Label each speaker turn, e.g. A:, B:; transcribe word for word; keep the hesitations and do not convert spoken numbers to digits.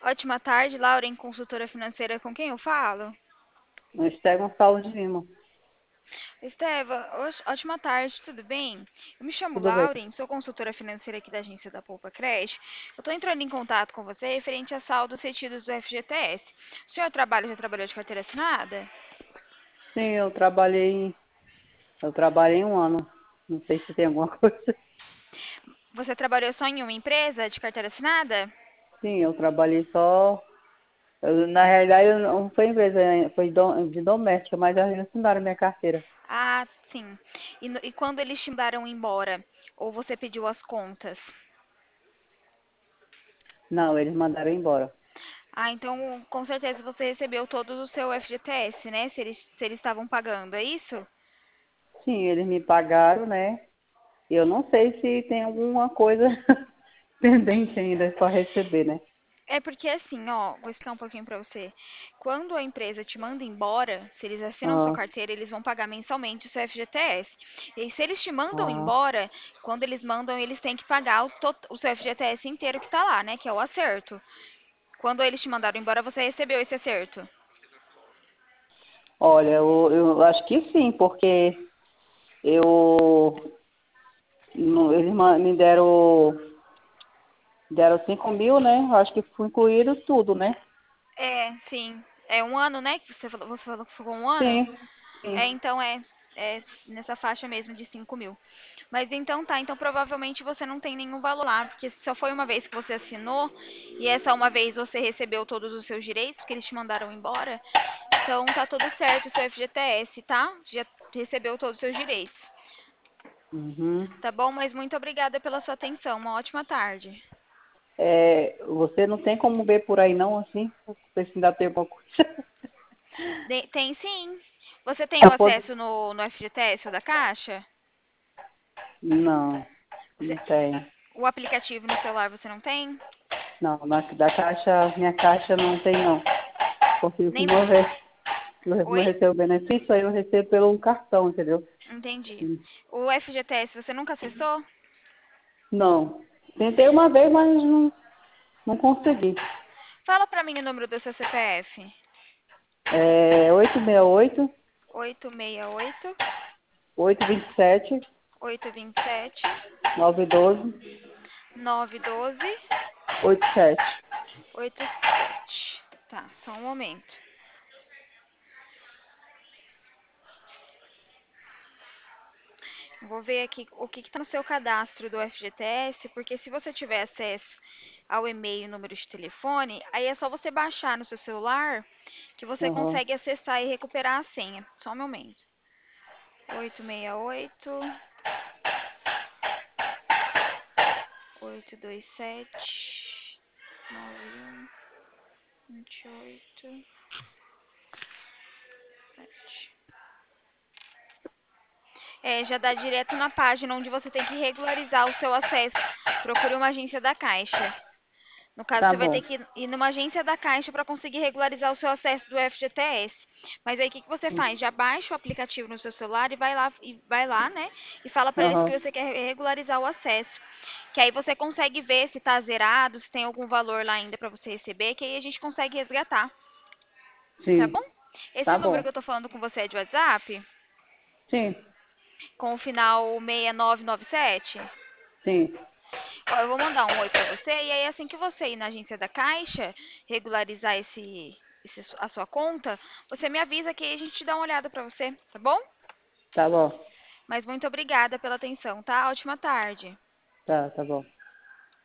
A: Ótima tarde, Lauren, consultora financeira, com quem eu falo?
B: No Esté Gonçalves de Lima.
A: Esteva, ó- ótima tarde, tudo bem? Eu me chamo
B: Tudo bem?
A: Lauren, sou consultora financeira aqui da agência da Poupa Creche. Eu estou entrando em contato com você referente a saldos retidos do F G T S. O senhor trabalha, já trabalhou de carteira assinada?
B: Sim, eu trabalhei, eu trabalhei um ano. Não sei se tem alguma coisa.
A: Você trabalhou só em uma empresa de carteira assinada?
B: Sim, eu trabalhei só. Eu, na realidade, eu não foi empresa, foi dom- de doméstica, mas eles não assinaram minha carteira.
A: Ah, sim. E, no- e quando eles te mandaram embora? Ou você pediu as contas?
B: Não, eles mandaram embora.
A: Ah, então com certeza você recebeu todo o seu F G T S, né? Se eles se eles estavam pagando, é isso?
B: Sim, eles me pagaram, né? Eu não sei se tem alguma coisa pendente ainda para receber, né?
A: É porque assim, ó, vou explicar um pouquinho pra você. Quando a empresa te manda embora, se eles assinam sua
B: Ah,
A: carteira, eles vão pagar mensalmente o seu F G T S. E aí, se eles te mandam
B: ah,
A: embora, quando eles mandam, eles têm que pagar o, tot- o seu F G T S inteiro que tá lá, né? Que é o acerto. Quando eles te mandaram embora, você recebeu esse acerto.
B: olha, eu, eu acho que sim, porque eu no- eles ma- me deram deram cinco mil, né? Eu acho que foi incluído tudo, né?
A: É, sim. É um ano, né? Que você falou, você falou que ficou um ano?
B: Sim,
A: É,
B: sim.
A: então é, é nessa faixa mesmo de cinco mil. Mas então tá, então provavelmente você não tem nenhum valor lá, porque só foi uma vez que você assinou e essa uma vez você recebeu todos os seus direitos, porque eles te mandaram embora. Então tá tudo certo o seu F G T S, tá? Já recebeu todos os seus direitos.
B: Uhum.
A: Tá bom? Mas muito obrigada pela sua atenção. Uma ótima tarde.
B: É, você não tem como ver por aí não, assim? Não sei se ainda tem alguma coisa.
A: De- tem sim. Você tem o
B: Pra poder-
A: acesso no, no F G T S da Caixa?
B: Não,
A: Você-
B: não tem.
A: o aplicativo no celular você não tem?
B: Não, na, da caixa, minha caixa não tem não. Porque
A: Nem.
B: como eu, re- como eu
A: Oi?
B: recebo benefício, aí eu recebo pelo cartão, entendeu?
A: Entendi.
B: Hum.
A: O F G T S você nunca acessou?
B: Não. Tentei uma vez, mas não, não consegui.
A: Fala pra mim o número do seu C P F.
B: É oito seis oito,
A: oito seis oito,
B: oito dois sete,
A: oito dois sete,
B: nove um dois,
A: nove um dois,
B: oito sete.
A: oito sete. Tá, só um momento. Vou ver aqui o que está no seu cadastro do F G T S, porque se você tiver acesso ao e-mail e número de telefone, aí é só você baixar no seu celular que você
B: Aham.
A: consegue acessar e recuperar a senha. Só um momento. oito seis oito, oito dois sete, nove um, vinte e oito, sete. É, já dá direto na página onde você tem que regularizar o seu acesso. Procure uma agência da Caixa. No caso,
B: Tá
A: você vai ter
B: bom.
A: que ir numa agência da Caixa para conseguir regularizar o seu acesso do F G T S. Mas aí o que, que você faz? Já baixa o aplicativo no seu celular e vai lá, e vai lá, né? E fala para eles
B: Aham.
A: que você quer regularizar o acesso. Que aí você consegue ver se está zerado, se tem algum valor lá ainda para você receber, que aí a gente consegue resgatar. Tá
B: Sim.
A: bom? Esse
B: Tá
A: número
B: bom.
A: que eu tô falando com você é de WhatsApp,
B: Sim.
A: com o final seis nove nove sete.
B: Sim.
A: Ó, eu vou mandar um oi pra você e aí assim que você ir na agência da Caixa regularizar esse, esse a sua conta, você me avisa que aí a gente dá uma olhada pra você, tá bom?
B: Tá bom.
A: Mas muito obrigada pela atenção, tá? Ótima tarde.
B: Tá, tá bom.